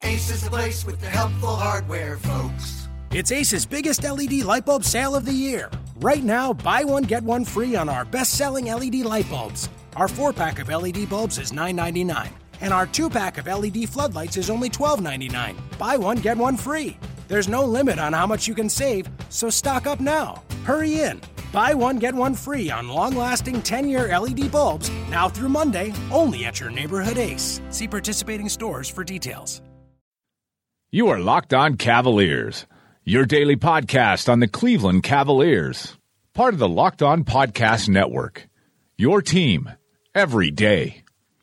Ace is the place with the helpful hardware, folks. It's Ace's biggest LED light bulb sale of the year. Right now, buy one, get one free on our best-selling LED light bulbs. Our 4-pack of LED bulbs is $9.99, and our 2-pack of LED floodlights is only $12.99. Buy one, get one free. There's no limit on how much you can save, so stock up now. Hurry in. Buy one, get one free on long-lasting 10-year LED bulbs, now through Monday, only at your neighborhood Ace. See participating stores for details. You are Locked On Cavaliers, your daily podcast on the Cleveland Cavaliers. Part of the Locked On Podcast Network, your team every day.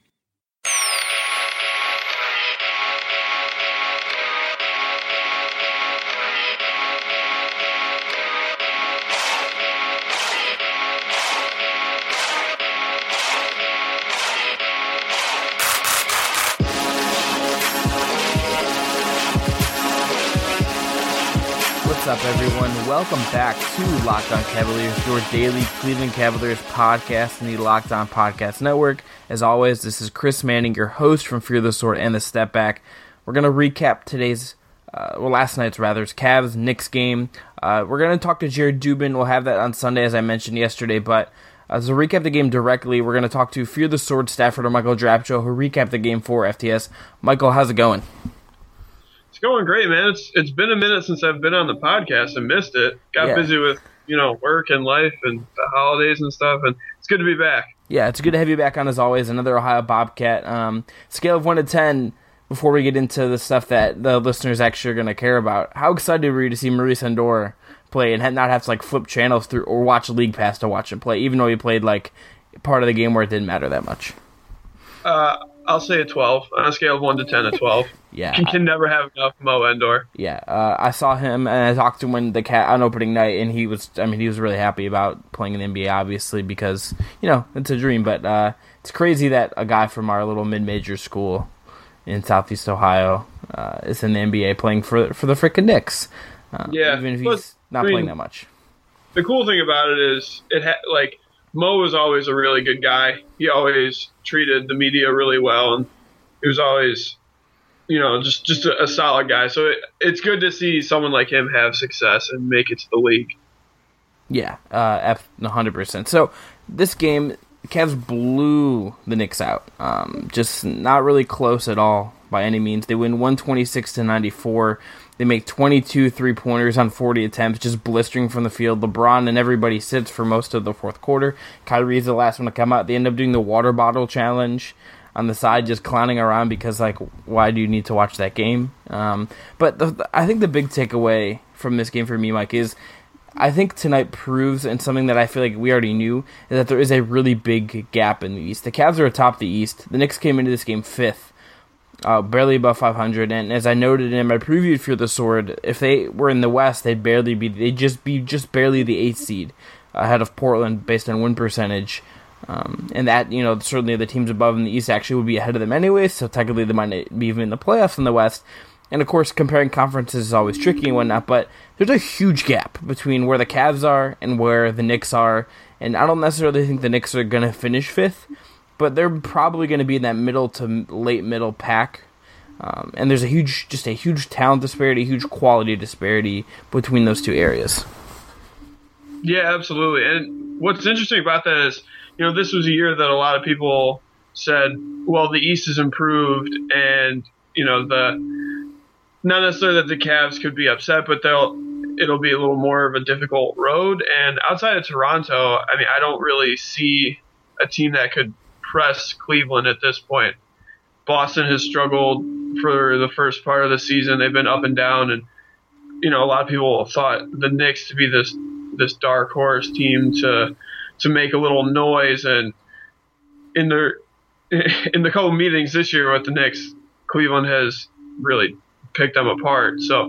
What's up, everyone? Welcome back to Locked On Cavaliers, your daily Cleveland Cavaliers podcast in the Locked On Podcast Network. As always, this is Chris Manning, your host from Fear the Sword and the Step Back. We're going to recap last night's Cavs-Knicks game. We're going to talk to Jared Dubin. We'll have that on Sunday, as I mentioned yesterday, but to recap the game directly, we're going to talk to Fear the Sword staffer Michael Drapcho, who recapped the game for FTS. Michael, how's it going? It's going great, man. It's been a minute since I've been on the podcast. I missed it. Got busy with, work and life and the holidays and stuff, and it's good to be back. Yeah, it's good to have you back on as always. Another Ohio Bobcat. Scale of 1 to 10, before we get into the stuff that the listeners actually are going to care about. How excited were you to see Maurice Andor play and not have to flip channels through or watch League Pass to watch him play, even though he played part of the game where it didn't matter that much? I'll say a 12. On a scale of 1 to 10, a 12. Yeah, you can never have enough Mo Andor. Yeah, I saw him and I talked to him on opening night, and he was really happy about playing in the NBA, obviously, because it's a dream. But it's crazy that a guy from our little mid-major school in Southeast Ohio is in the NBA playing for the frickin' Knicks. Even if he's not playing that much. The cool thing about it is Mo was always a really good guy. He always treated the media really well, and he was always, just a solid guy. So it's good to see someone like him have success and make it to the league. Yeah, 100%. So this game, the Cavs blew the Knicks out. Just not really close at all by any means. They win 126-94. They make 22 3-pointers on 40 attempts, just blistering from the field. LeBron and everybody sits for most of the fourth quarter. Kyrie's the last one to come out. They end up doing the water bottle challenge on the side, just clowning around because, why do you need to watch that game? But I think the big takeaway from this game for me, Mike, is I think tonight proves, and something that I feel like we already knew, is that there is a really big gap in the East. The Cavs are atop the East. The Knicks came into this game fifth. Barely above 500, and as I noted in my preview for the Sword, if they were in the West, they'd just be barely the 8th seed, ahead of Portland based on win percentage, and that certainly the teams above in the East actually would be ahead of them anyway. So technically they might be even in the playoffs in the West. And of course, comparing conferences is always tricky and whatnot, but there's a huge gap between where the Cavs are and where the Knicks are, and I don't necessarily think the Knicks are going to finish fifth. But they're probably going to be in that middle to late middle pack. And there's a huge talent disparity, huge quality disparity between those two areas. Yeah, absolutely. And what's interesting about that is, this was a year that a lot of people said, well, the East has improved and, not necessarily that the Cavs could be upset, but it'll be a little more of a difficult road. And outside of Toronto, I don't really see a team that could press Cleveland at this point. Boston has struggled for the first part of the season. They've been up and down, and a lot of people thought the Knicks to be this dark horse team to make a little noise. And in the couple meetings this year with the Knicks, Cleveland has really picked them apart. So,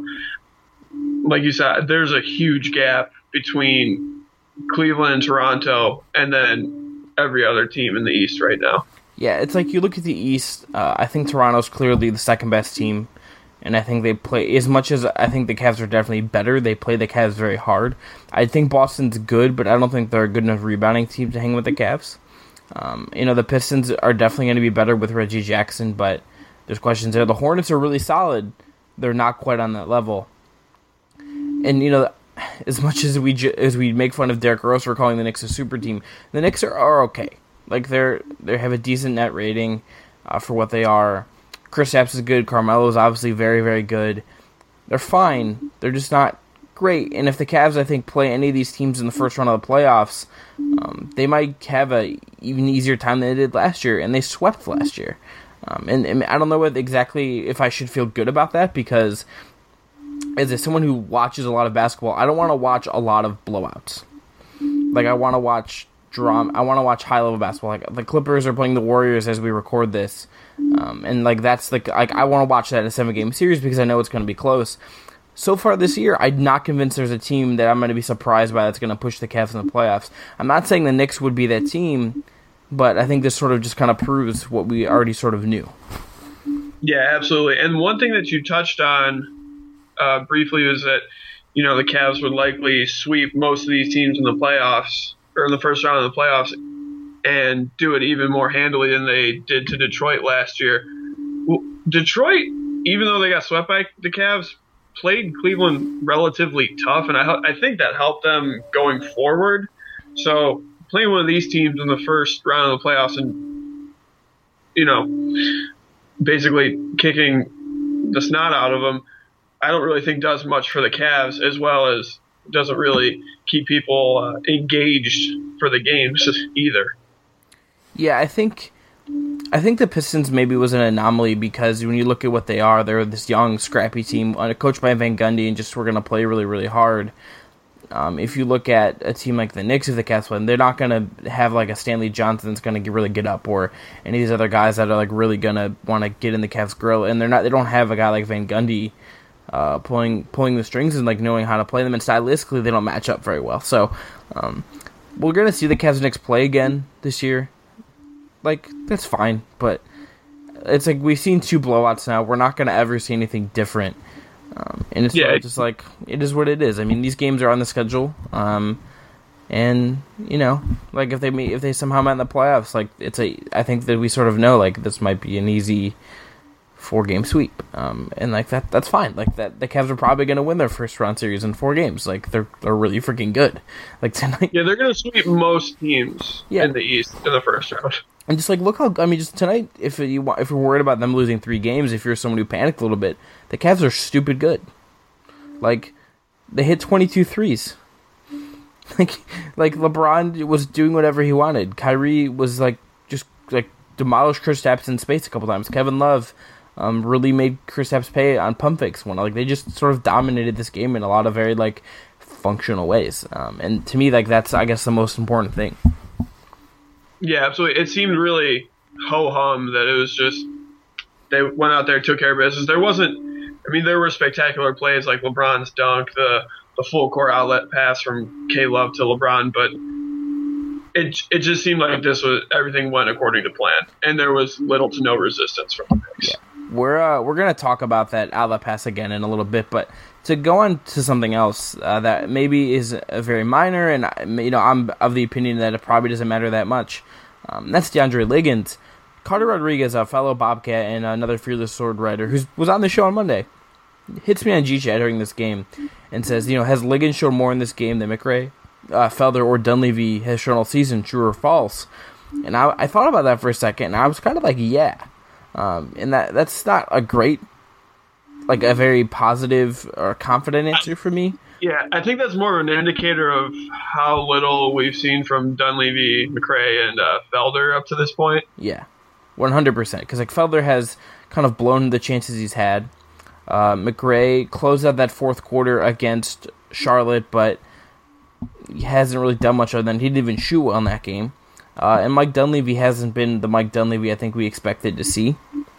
like you said, there's a huge gap between Cleveland and Toronto, and then every other team in the East right now. Yeah, it's you look at the East, I think Toronto's clearly the second best team, and I think they play, as much as I think the Cavs are definitely better, they play the Cavs very hard. I think Boston's good, but I don't think they're a good enough rebounding team to hang with the Cavs. The Pistons are definitely going to be better with Reggie Jackson, but there's questions there. The Hornets are really solid. They're not quite on that level. And, as much as we make fun of Derrick Rose for calling the Knicks a super team, the Knicks are okay. Like, they have a decent net rating for what they are. Kristaps is good. Carmelo is obviously very, very good. They're fine. They're just not great. And if the Cavs, I think, play any of these teams in the first round of the playoffs, they might have a even easier time than they did last year, and they swept last year. And I don't know exactly if I should feel good about that, because as someone who watches a lot of basketball, I don't want to watch a lot of blowouts. Like, I want to watch drama. I want to watch high-level basketball. Like, the Clippers are playing the Warriors as we record this. And, that's I want to watch that in a 7-game series because I know it's going to be close. So far this year, I'm not convinced there's a team that I'm going to be surprised by that's going to push the Cavs in the playoffs. I'm not saying the Knicks would be that team, but I think this sort of just kind of proves what we already sort of knew. Yeah, absolutely. And one thing that you touched on briefly was that, the Cavs would likely sweep most of these teams in the playoffs, or in the first round of the playoffs, and do it even more handily than they did to Detroit last year. Well, Detroit, even though they got swept by the Cavs, played Cleveland relatively tough, and I think that helped them going forward. So playing one of these teams in the first round of the playoffs and, basically kicking the snot out of them, I don't really think does much for the Cavs, as well as doesn't really keep people engaged for the games either. Yeah, I think the Pistons maybe was an anomaly because when you look at what they are, they're this young, scrappy team coached by Van Gundy, and just we're going to play really, really hard. If you look at a team like the Knicks, if the Cavs play, they're not going to have like a Stanley Johnson that's going to really get up, or any of these other guys that are like really going to want to get in the Cavs' grill, and they don't have a guy like Van Gundy pulling the strings and like knowing how to play them, and stylistically they don't match up very well. So we're going to see the Cavs and Knicks play again this year. Like, that's fine, but it's like we've seen 2 blowouts now. We're not going to ever see anything different. And it's sort of just like, it is what it is. I mean, these games are on the schedule. And, like if they somehow met in the playoffs, like I think that we sort of know, like, this might be an easy 4-game sweep. And like that's fine. Like that, the Cavs are probably going to win their first round series in 4 games. Like they're really freaking good. Like tonight. Yeah, they're going to sweep most teams in the East in the first round. And just like just tonight, if you're worried about them losing 3 games, if you're someone who panicked a little bit, the Cavs are stupid good. Like they hit 22 threes. Like LeBron was doing whatever he wanted. Kyrie was just demolished Kristaps in space a couple times. Kevin Love really made Kristaps pay on pump fakes one. Like they just sort of dominated this game in a lot of very functional ways. And to me, that's I guess the most important thing. Yeah, absolutely. It seemed really ho-hum that it was just they went out there, took care of business. There were spectacular plays like LeBron's dunk, the full court outlet pass from K-Love to LeBron, but it just seemed like everything went according to plan, and there was little to no resistance from the Knicks. Yeah. We're gonna talk about that outlet pass again in a little bit, but to go on to something else that maybe is very minor, and I'm of the opinion that it probably doesn't matter that much. That's DeAndre Liggins. Carter Rodriguez, a fellow Bobcat and another Fearless Sword Rider who was on the show on Monday, hits me on G-Chat during this game and says, has Liggins shown more in this game than McRae, Felder, or Dunleavy has shown all season, true or false? And I thought about that for a second, and I was kind of like, yeah. And that's not a great, a very positive or confident answer for me. Yeah, I think that's more of an indicator of how little we've seen from Dunleavy, McRae, and Felder up to this point. Yeah, 100%. Because Felder has kind of blown the chances he's had. McRae closed out that fourth quarter against Charlotte, but he hasn't really done much other than he didn't even shoot well in that game. And Mike Dunleavy hasn't been the Mike Dunleavy I think we expected to see.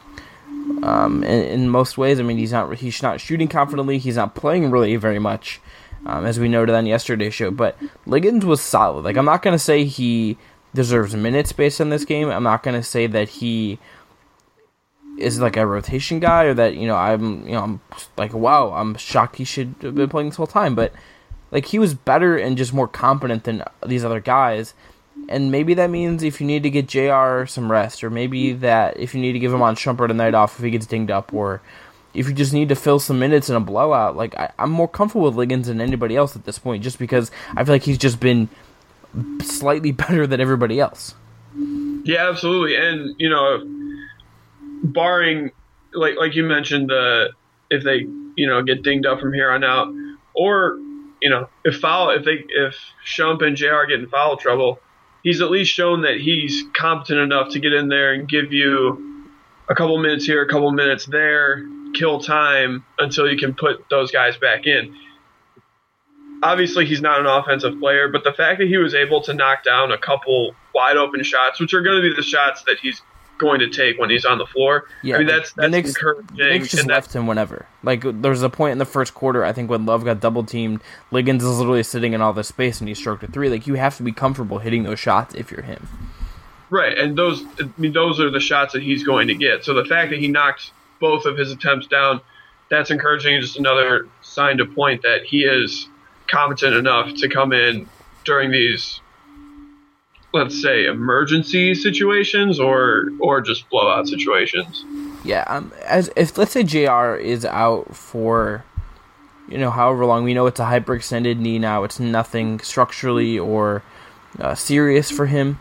In most ways, he's not shooting confidently. He's not playing really very much, as we noted on yesterday's show. But Liggins was solid. I'm not going to say he deserves minutes based on this game. I'm not going to say that he is a rotation guy or that I'm wow, I'm shocked he should have been playing this whole time. But he was better and just more competent than these other guys. And maybe that means if you need to get JR some rest, or maybe that if you need to give him on Shumpert a night off if he gets dinged up, or if you just need to fill some minutes in a blowout, like I'm more comfortable with Liggins than anybody else at this point, just because I feel like he's just been slightly better than everybody else. Yeah, absolutely. And, you know, barring, like you mentioned, if they, you know, get dinged up from here on out, or, you know, if Shump and JR get in foul trouble, he's at least shown that he's competent enough to get in there and give you a couple minutes here, a couple minutes there, kill time until you can put those guys back in. Obviously, he's not an offensive player, but the fact that he was able to knock down a couple wide open shots, which are going to be the shots that he's going to take when he's on the floor. Yeah, I mean, that's Knicks, encouraging. The Knicks just left him whenever. Like, there was a point in the first quarter, I think, when Love got double-teamed, Liggins is literally sitting in all this space, and he stroked a three. Like, you have to be comfortable hitting those shots if you're him. Right, and those are the shots that he's going to get. So the fact that he knocked both of his attempts down, that's encouraging, and just another sign to point that he is competent enough to come in during these, let's say, emergency situations or just blowout situations. Yeah, if let's say JR is out for, you know, however long, we know it's a hyperextended knee now, it's nothing structurally or serious for him.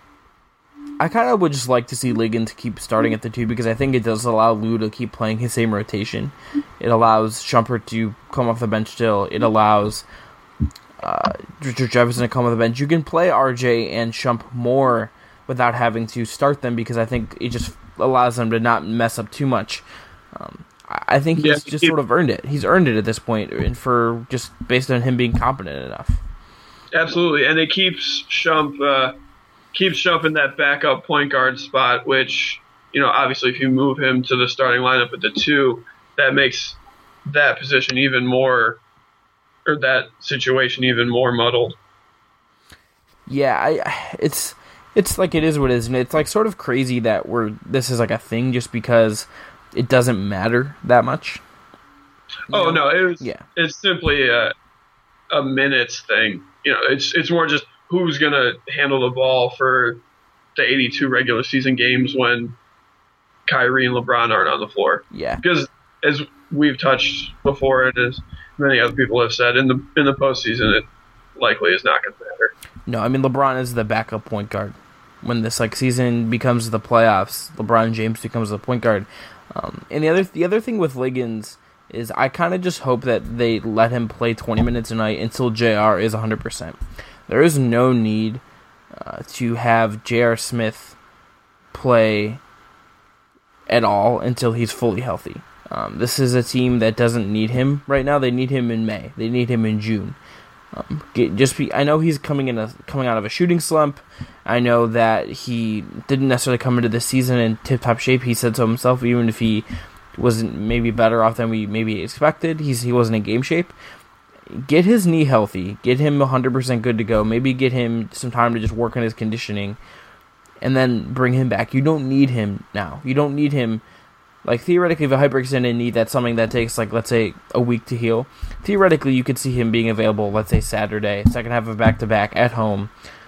I kind of would just like to see Liggins keep starting at the 2, because I think it does allow Lou to keep playing his same rotation. It allows Shumpert to come off the bench still. It allows Richard Jefferson to come off the bench. You can play RJ and Shump more without having to start them, because I think it just allows them to not mess up too much. I think he's just sort of earned it. He's earned it at this point, and for just based on him being competent enough. Absolutely, and it keeps Shump in that backup point guard spot, which, you know, obviously if you move him to the starting lineup at the 2, that makes that position even more, or that situation even more muddled. Yeah, it's like it is what it is, and it's like sort of crazy that this is like a thing just because it doesn't matter that much. Oh, no, it's simply a minutes thing. You know, it's more just who's going to handle the ball for the 82 regular season games when Kyrie and LeBron aren't on the floor. Yeah. Because as we've touched before, and as many other people have said, in the postseason, it likely is not going to matter. No, I mean, LeBron is the backup point guard. When this season becomes the playoffs, LeBron James becomes the point guard. And the other thing with Liggins is I kind of just hope that they let him play 20 minutes a night until JR is 100%. There is no need to have J.R. Smith play at all until he's fully healthy. This is a team that doesn't need him right now. They need him in May. They need him in June. I know he's coming out of a shooting slump. I know that he didn't necessarily come into this season in tip-top shape. He said so himself, even if he wasn't maybe better off than we maybe expected. He wasn't in game shape. Get his knee healthy. Get him 100% good to go. Maybe get him some time to just work on his conditioning, and then bring him back. You don't need him now. You don't need him. Like, theoretically, if a hyperextended knee, that's something that takes, like, let's say, a week to heal. Theoretically, you could see him being available, let's say, Saturday, second half of back-to-back at home.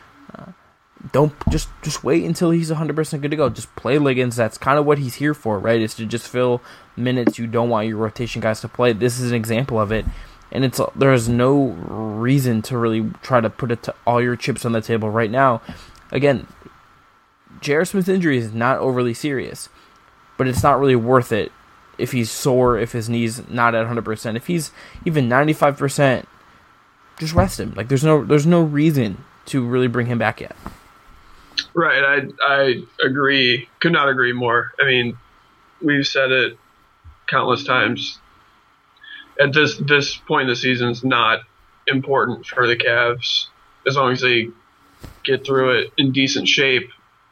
Don't just wait until he's 100% good to go. Just play Liggins. That's kind of what he's here for, right? Is to just fill minutes you don't want your rotation guys to play. This is an example of it. And there is no reason to really try to put all your chips on the table right now. Again, J.R. Smith's injury is not overly serious, but it's not really worth it if he's sore, if his knee's not at 100%. If he's even 95%, just rest him. Like, there's no reason to really bring him back yet. Right, I agree. Could not agree more. I mean, we've said it countless times. At this point in the season, it's not important for the Cavs. As long as they get through it in decent shape,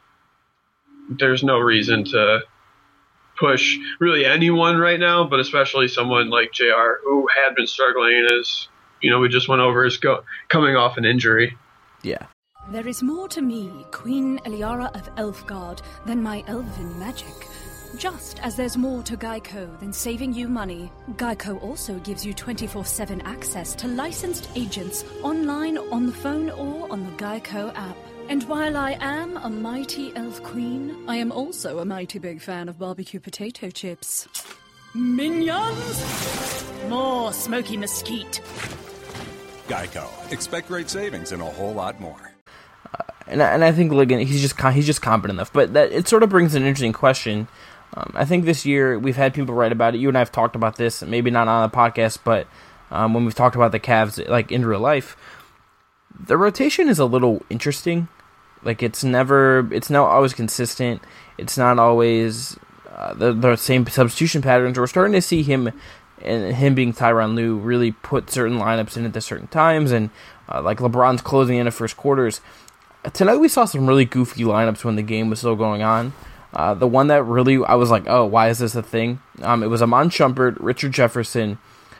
there's no reason to push really anyone right now, but especially someone like JR, who had been struggling, as you know, we just went over, is coming off an injury. Yeah. There is more to me, Queen Eliara of Elfgard, than my elven magic. Just as there's more to Geico than saving you money, Geico also gives you 24/7 access to licensed agents online, on the phone, or on the Geico app. And while I am a mighty elf queen, I am also a mighty big fan of barbecue potato chips. Minions! More smoky mesquite. Geico. Expect great savings and a whole lot more. And I think Ligon, he's just competent enough. But that it sort of brings an interesting question. I think this year we've had people write about it. You and I have talked about this, maybe not on the podcast, but when we've talked about the Cavs like in real life, the rotation is a little interesting. Like it's not always consistent. It's not always the same substitution patterns. We're starting to see him being Tyronn Lue really put certain lineups in at certain times, and like LeBron's closing in the first quarters. Tonight we saw some really goofy lineups when the game was still going on. The one that really I was like, oh, why is this a thing? It was Iman Shumpert, Richard Jefferson,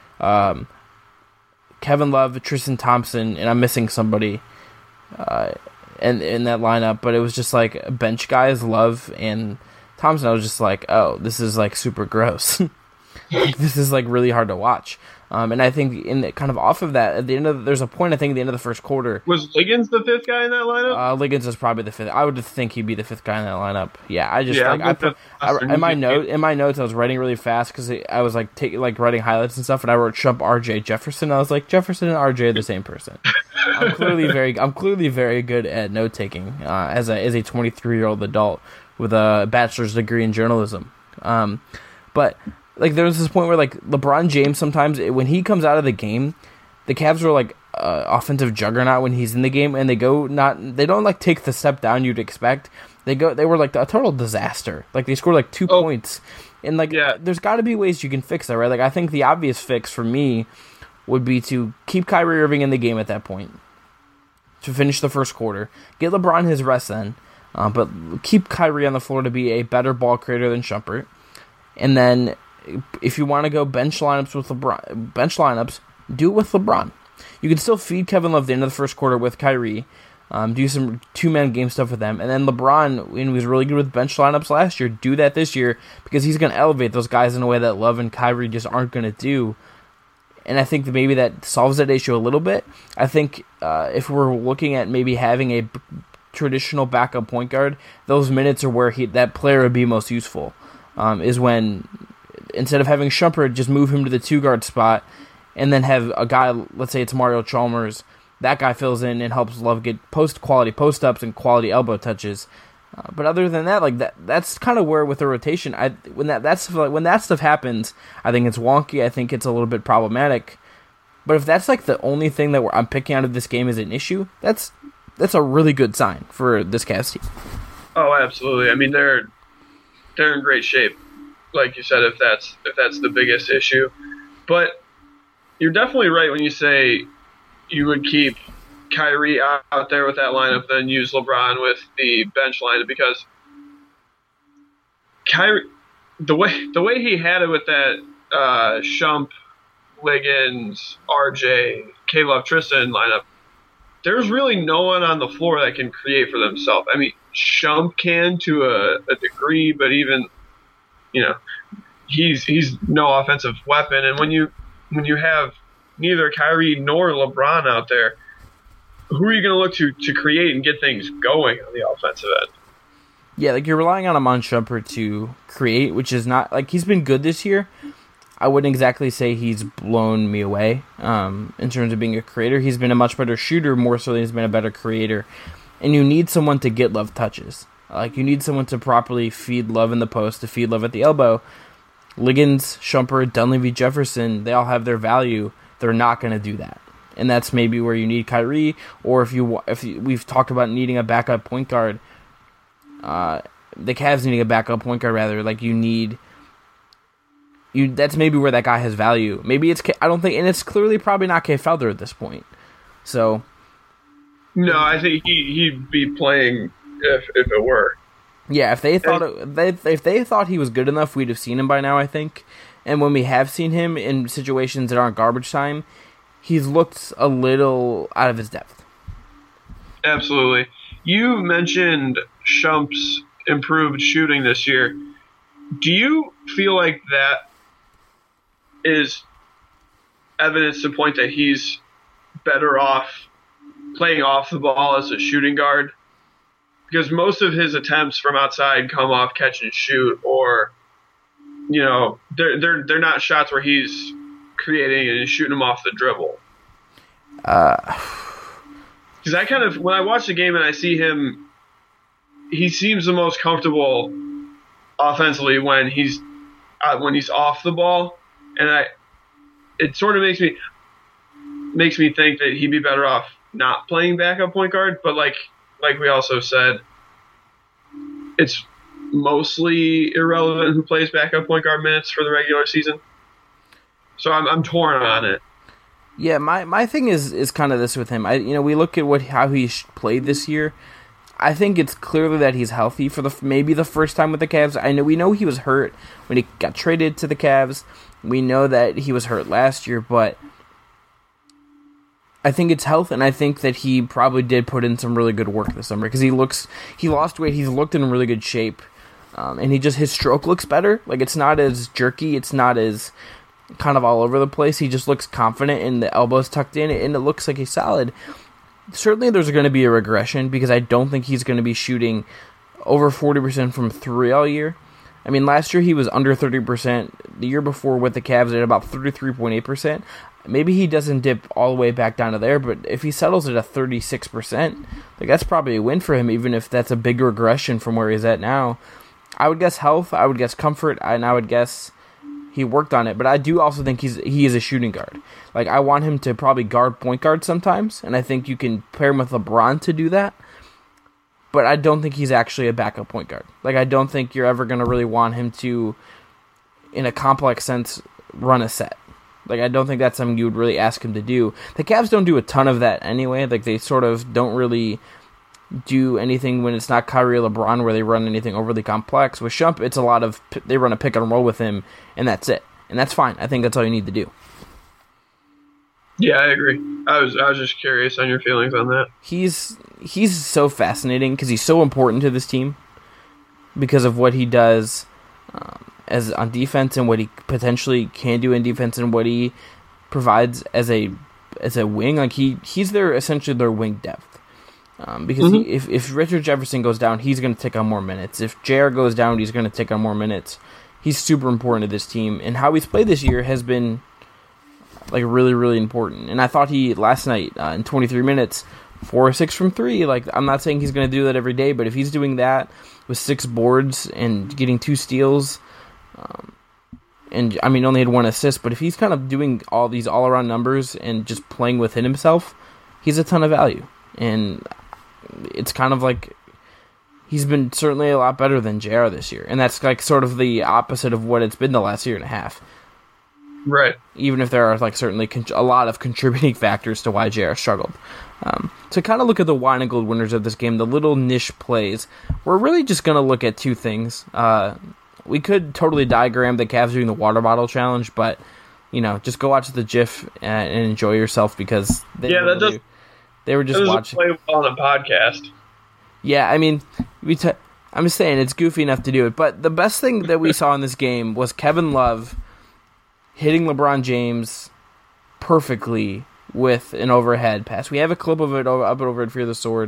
Kevin Love, Tristan Thompson, and I'm missing somebody in that lineup, but it was just like bench guys, Love and Thompson. I was just like, oh, this is like super gross. This is like really hard to watch. And I think kind of off of that, there's a point I think at the end of the first quarter. Was Liggins the fifth guy in that lineup? Liggins is probably the fifth. I would think he'd be the fifth guy in that lineup. Yeah, in my notes I was writing really fast because I was like writing highlights and stuff, and I wrote Shump RJ Jefferson. I was like, Jefferson and RJ are the same person. I'm clearly very good at note taking as a 23-year-old adult with a bachelor's degree in journalism. But like there was this point where like LeBron James sometimes when he comes out of the game, the Cavs are like offensive juggernaut when he's in the game, and they don't like take the step down you'd expect. They were like a total disaster. Like they scored like 2 points, and like there's got to be ways you can fix that, right? Like I think the obvious fix for me would be to keep Kyrie Irving in the game at that point to finish the first quarter, get LeBron his rest then, but keep Kyrie on the floor to be a better ball creator than Shumpert, and then. If you want to go bench lineups, do it with LeBron. You can still feed Kevin Love the end of the first quarter with Kyrie, do some two-man game stuff with them, and then LeBron, when he was really good with bench lineups last year, do that this year because he's going to elevate those guys in a way that Love and Kyrie just aren't going to do. And I think that maybe that solves that issue a little bit. I think if we're looking at maybe having a traditional backup point guard, those minutes are where that player would be most useful, is when... Instead of having Shumpert, just move him to the 2-guard spot and then have a guy, let's say it's Mario Chalmers, that guy fills in and helps Love get quality post-ups and quality elbow touches. But other than that, like that's kind of where with the rotation, when that stuff happens, I think it's wonky. I think it's a little bit problematic. But if that's like the only thing that I'm picking out of this game as an issue, that's a really good sign for this Cavs team. Oh, absolutely. I mean, they're in great shape. Like you said, if that's the biggest issue. But you're definitely right when you say you would keep Kyrie out there with that lineup, then use LeBron with the bench lineup, because Kyrie, the way he had it with that Shump, Liggins, RJ, K-Love, Tristan lineup, there's really no one on the floor that can create for themselves. I mean, Shump can to a degree, but even he's no offensive weapon. And when you have neither Kyrie nor LeBron out there, who are you going to look to create and get things going on the offensive end? Yeah, like you're relying on Iman Shumpert to create, which is not like he's been good this year. I wouldn't exactly say he's blown me away in terms of being a creator. He's been a much better shooter more so than he's been a better creator. And you need someone to get Love touches. Like, you need someone to properly feed Love in the post, to feed Love at the elbow. Liggins, Shumpert, Dunleavy, Jefferson, they all have their value. They're not going to do that. And that's maybe where you need Kyrie, or if we've talked about needing a backup point guard, the Cavs needing a backup point guard, rather. Like, that's maybe where that guy has value. Maybe it's, I don't think, and it's clearly probably not Kay Felder at this point. So. No, I think he'd be playing if it were. Yeah, if they thought he was good enough, we'd have seen him by now, I think. And when we have seen him in situations that aren't garbage time, he's looked a little out of his depth. Absolutely. You mentioned Shump's improved shooting this year. Do you feel like that is evidence to point that he's better off playing off the ball as a shooting guard because most of his attempts from outside come off catch and shoot, or they're not shots where he's creating and shooting them off the dribble. Because I kind of, when I watch the game and I see him, he seems the most comfortable offensively when he's off the ball, and it sort of makes me think that he'd be better off not playing backup point guard. But like we also said, it's mostly irrelevant who plays backup point guard minutes for the regular season. So I'm torn on it. Yeah, my thing is kind of this with him. We look at how he's played this year. I think it's clearly that he's healthy for maybe the first time with the Cavs. We know he was hurt when he got traded to the Cavs. We know that he was hurt last year, but I think it's health, and I think that he probably did put in some really good work this summer because he lost weight. He's looked in really good shape, and his stroke looks better. Like, it's not as jerky. It's not as kind of all over the place. He just looks confident, and the elbows tucked in, and it looks like he's solid. Certainly there's going to be a regression because I don't think he's going to be shooting over 40% from 3 all year. I mean, last year he was under 30%. The year before with the Cavs at about 33.8%. Maybe he doesn't dip all the way back down to there, but if he settles at a 36%, that's probably a win for him, even if that's a big regression from where he's at now. I would guess health, I would guess comfort, and I would guess he worked on it, but I do also think he is a shooting guard. Like, I want him to probably guard point guard sometimes, and I think you can pair him with LeBron to do that, but I don't think he's actually a backup point guard. Like, I don't think you're ever going to really want him to, in a complex sense, run a set. Like, I don't think that's something you would really ask him to do. The Cavs don't do a ton of that anyway. Like, they sort of don't really do anything when it's not Kyrie or LeBron where they run anything overly complex. With Shump, it's a lot of, they run a pick and roll with him, and that's it. And that's fine. I think that's all you need to do. Yeah, I agree. I was just curious on your feelings on that. He's so fascinating because he's so important to this team because of what he does as on defense and what he potentially can do in defense and what he provides as a wing. Like, he's essentially their wing depth. Because if Richard Jefferson goes down, he's going to take on more minutes. If J.R. goes down, he's going to take on more minutes. He's super important to this team, and how he's played this year has been like really, really important. And I thought he last night in 23 minutes, 4 or 6 from 3. Like, I'm not saying he's going to do that every day, but if he's doing that with 6 boards and getting 2 steals, and I mean only had 1 assist, but if he's kind of doing all these all around numbers and just playing within himself, he's a ton of value. And it's kind of like he's been certainly a lot better than JR this year. And that's like sort of the opposite of what it's been the last year and a half. Right. Even if there are like certainly a lot of contributing factors to why JR struggled. To kind of look at the wine and gold winners of this game, the little niche plays, we're really just going to look at 2 things. We could totally diagram the Cavs doing the water bottle challenge, but, just go watch the GIF and enjoy yourself because they were just watching. Play on a podcast. Yeah, I mean, I'm just saying it's goofy enough to do it. But the best thing that we saw in this game was Kevin Love hitting LeBron James perfectly with an overhead pass. We have a clip of it up over at Fear the Sword.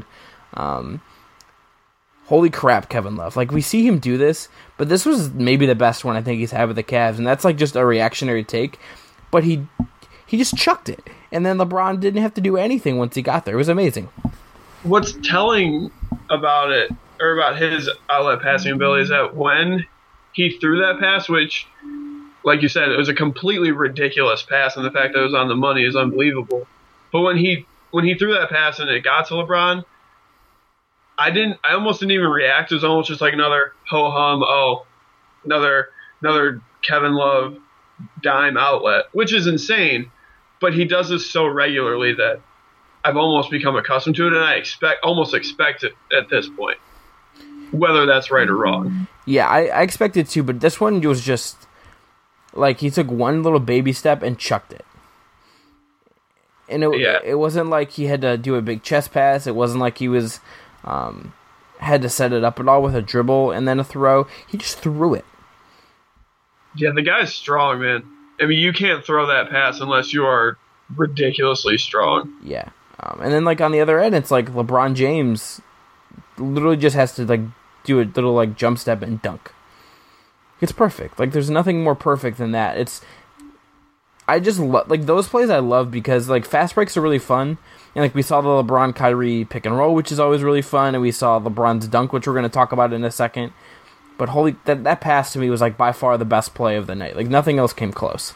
Holy crap, Kevin Love. Like, we see him do this, but this was maybe the best one I think he's had with the Cavs, and that's like just a reactionary take. But he just chucked it. And then LeBron didn't have to do anything once he got there. It was amazing. What's telling about it, or about his outlet passing ability, is that when he threw that pass, which, like you said, it was a completely ridiculous pass, and the fact that it was on the money is unbelievable. But when he threw that pass and it got to LeBron, I almost didn't even react. It was almost just like another ho-hum, another Kevin Love dime outlet, which is insane. But he does this so regularly that I've almost become accustomed to it, and I almost expect it at this point, whether that's right or wrong. Yeah, I expect it too, but this one was just like he took one little baby step and chucked it. And it wasn't like he had to do a big chest pass. It wasn't like he was had to set it up at all with a dribble and then a throw. He just threw it. Yeah, the guy's strong, man. I mean, you can't throw that pass unless you are ridiculously strong. Yeah. And then, like, on the other end, it's like LeBron James literally just has to like do a little like jump step and dunk. It's perfect. Like there's nothing more perfect than that. I just love like those plays. I love because like fast breaks are really fun, and like we saw the LeBron Kyrie pick and roll, which is always really fun, and we saw LeBron's dunk, which we're going to talk about in a second. But that pass to me was like by far the best play of the night. Like nothing else came close.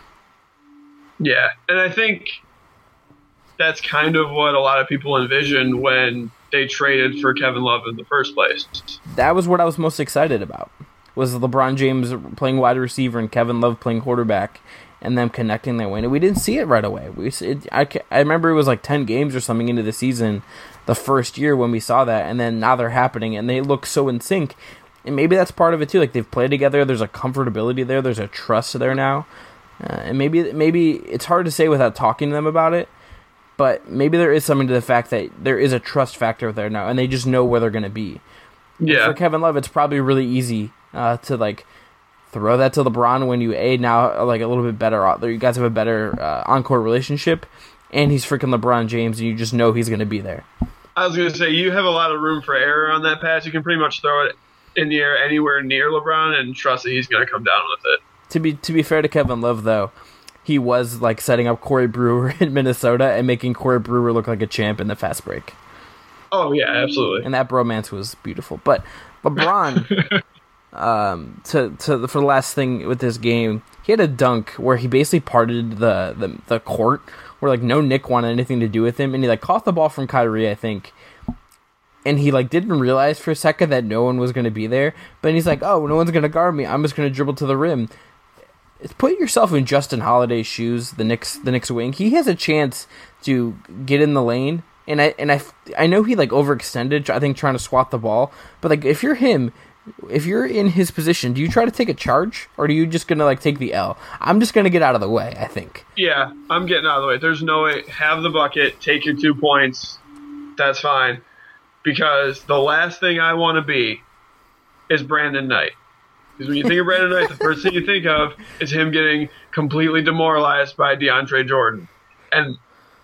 Yeah, and I think that's kind of what a lot of people envisioned when they traded for Kevin Love in the first place. That was what I was most excited about, was LeBron James playing wide receiver and Kevin Love playing quarterback and them connecting that way. And we didn't see it right away. I remember it was like 10 games or something into the season, the first year when we saw that, and then now they're happening, and they look so in sync. And maybe that's part of it too. Like they've played together, there's a comfortability there, there's a trust there now. And maybe it's hard to say without talking to them about it, but maybe there is something to the fact that there is a trust factor there now, and they just know where they're going to be. Yeah. And for Kevin Love, it's probably really easy to like throw that to LeBron when you now like a little bit better. You guys have a better on-court relationship, and he's freaking LeBron James, and you just know he's going to be there. I was going to say you have a lot of room for error on that pass. You can pretty much throw it in the air anywhere near LeBron and trust that he's going to come down with it. To be fair to Kevin Love, though, he was like setting up Corey Brewer in Minnesota and making Corey Brewer look like a champ in the fast break. Oh yeah, absolutely. And that bromance was beautiful. But LeBron, for the last thing with this game, he had a dunk where he basically parted the court, where like no Nick wanted anything to do with him, and he like caught the ball from Kyrie, I think. And he like didn't realize for a second that no one was going to be there, but he's like, "Oh, no one's going to guard me. I'm just going to dribble to the rim." Put yourself in Justin Holiday's shoes, the Knicks wing. He has a chance to get in the lane, and I know he like overextended, I think, trying to swat the ball. But like if you're him, if you're in his position, do you try to take a charge, or are you just gonna like take the L? I'm just gonna get out of the way, I think. Yeah, I'm getting out of the way. There's no way. Have the bucket, take your 2 points. That's fine. Because the last thing I want to be is Brandon Knight. Because when you think of Brandon Knight, the first thing you think of is him getting completely demoralized by DeAndre Jordan. And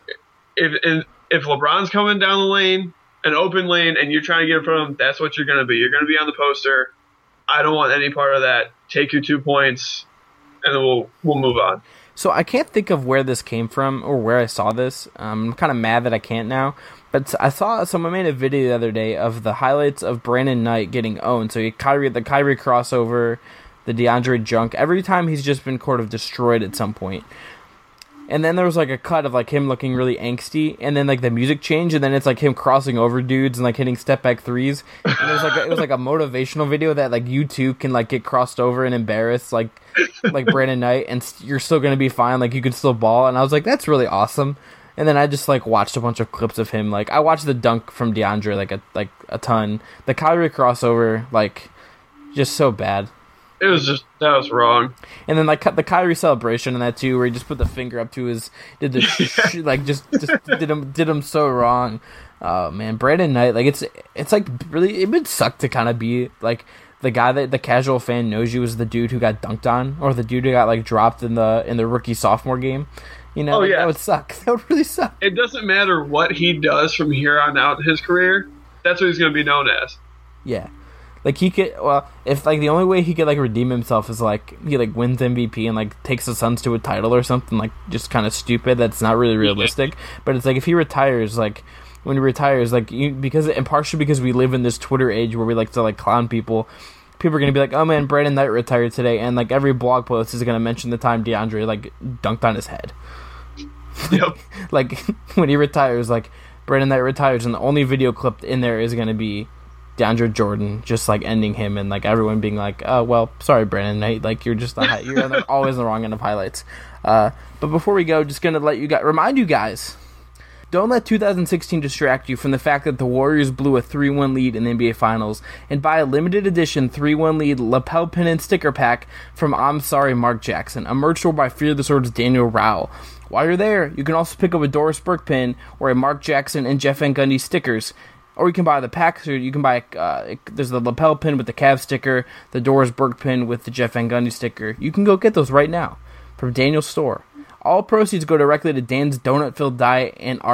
if LeBron's coming down the lane, an open lane, and you're trying to get in front of him, that's what you're going to be. You're going to be on the poster. I don't want any part of that. Take your 2 points, and then we'll move on. So I can't think of where this came from or where I saw this. I'm kind of mad that I can't now. But I saw someone made a video the other day of the highlights of Brandon Knight getting owned. So the Kyrie crossover, the DeAndre junk. Every time he's just been kind of destroyed at some point. And then there was like a cut of like him looking really angsty, and then like the music changed, and then it's like him crossing over dudes and like hitting step back threes. And it was like a motivational video that like you too can like get crossed over and embarrassed like Brandon Knight, and you're still gonna be fine. Like you could still ball. And I was like, that's really awesome. And then I just like watched a bunch of clips of him. Like I watched the dunk from DeAndre like a ton. The Kyrie crossover, like just so bad. It was just, that was wrong. And then like the Kyrie celebration and that too, where he just put the finger up to his, did him so wrong. Oh man, Brandon Knight, like it's like really, it would suck to kind of be like the guy that the casual fan knows you as the dude who got dunked on, or the dude who got like dropped in the rookie sophomore game. You know, that would suck. That would really suck. It doesn't matter what he does from here on out in his career. That's what he's going to be known as. Yeah. Like he could, well, if like the only way he could like redeem himself is like he like wins MVP and like takes the Suns to a title or something, like just kind of stupid. That's not really realistic. But it's like if he retires, like when he retires, like and partially because we live in this Twitter age where we like to like clown people. People are gonna be like, "Oh man, Brandon Knight retired today," and like every blog post is gonna mention the time DeAndre like dunked on his head. Yep. Like when he retires, like Brandon Knight retires, and the only video clip in there is gonna be DeAndre Jordan just like ending him, and like everyone being like, "Oh well, sorry, Brandon Knight, like you're just you're always the wrong end of highlights." But before we go, just gonna remind you guys. Don't let 2016 distract you from the fact that the Warriors blew a 3-1 lead in the NBA Finals, and buy a limited edition 3-1 lead lapel pin and sticker pack from I'm Sorry Mark Jackson, a merch store by Fear the Sword's Daniel Rowell. While you're there, you can also pick up a Doris Burke pin or a Mark Jackson and Jeff Van Gundy stickers, or you can buy the pack. So you can buy there's the lapel pin with the Cavs sticker, the Doris Burke pin with the Jeff Van Gundy sticker. You can go get those right now from Daniel's store. All proceeds go directly to Dan's donut-filled diet and art.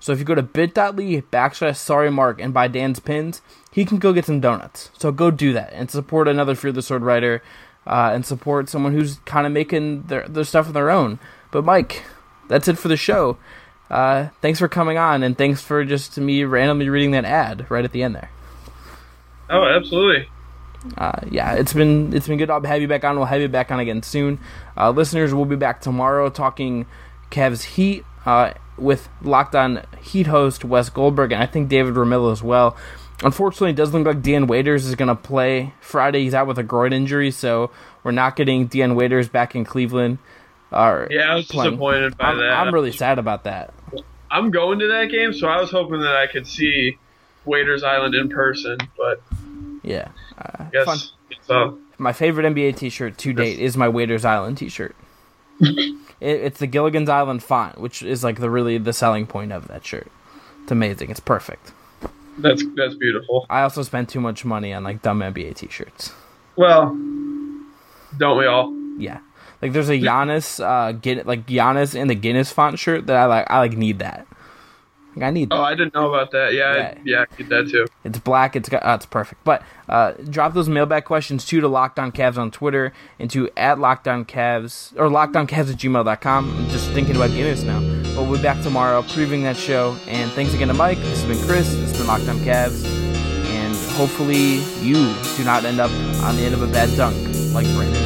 So if you go to bit.ly/sorrymark and buy Dan's pins, he can go get some donuts. So go do that and support another Fear the Sword writer and support someone who's kind of making their stuff on their own. But Mike, that's it for the show. Thanks for coming on, and thanks for just me randomly reading that ad right at the end there. Oh, absolutely. Yeah, it's been good. I'll have you back on. We'll have you back on again soon. Listeners, we'll be back tomorrow talking Cavs Heat with Locked On Heat host Wes Goldberg, and I think David Ramil as well. Unfortunately, it does look like Dion Waiters is going to play Friday. He's out with a groin injury, so we're not getting Dion Waiters back in Cleveland. I was disappointed by that. I'm really sad about that. I'm going to that game, so I was hoping that I could see Waiters Island in person, but yeah, guess so. My favorite NBA t-shirt to date is my Waiters Island t-shirt. It's the Gilligan's Island font, which is like the selling point of that shirt. It's amazing. It's perfect. That's beautiful. I also spend too much money on like dumb NBA t-shirts. Well, don't we all? Yeah, like there's a Giannis, Giannis in the Guinness font shirt that I need that. Like, I need that. Oh, I didn't know about that. Yeah, I get that too. It's black. It's perfect. But drop those mailbag questions too to Locked On Cavs on Twitter and to @LockedOnCavs or LockedOnCavs@gmail.com. I'm just thinking about Guinness now. But we'll be back tomorrow previewing that show. And thanks again to Mike. This has been Chris. This has been Locked On Cavs. And hopefully you do not end up on the end of a bad dunk like Brandon.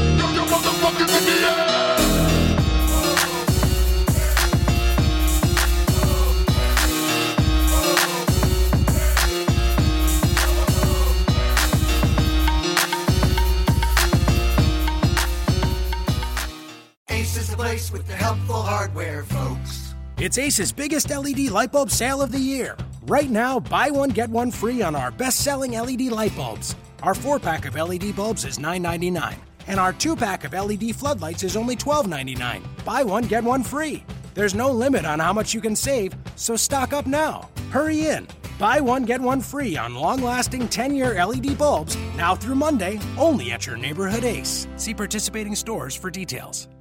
With the helpful hardware, folks. It's Ace's biggest LED light bulb sale of the year. Right now, buy one, get one free on our best-selling LED light bulbs. Our 4-pack of LED bulbs is $9.99, and our 2-pack of LED floodlights is only $12.99. Buy one, get one free. There's no limit on how much you can save, so stock up now. Hurry in. Buy one, get one free on long-lasting 10-year LED bulbs now through Monday, only at your neighborhood Ace. See participating stores for details.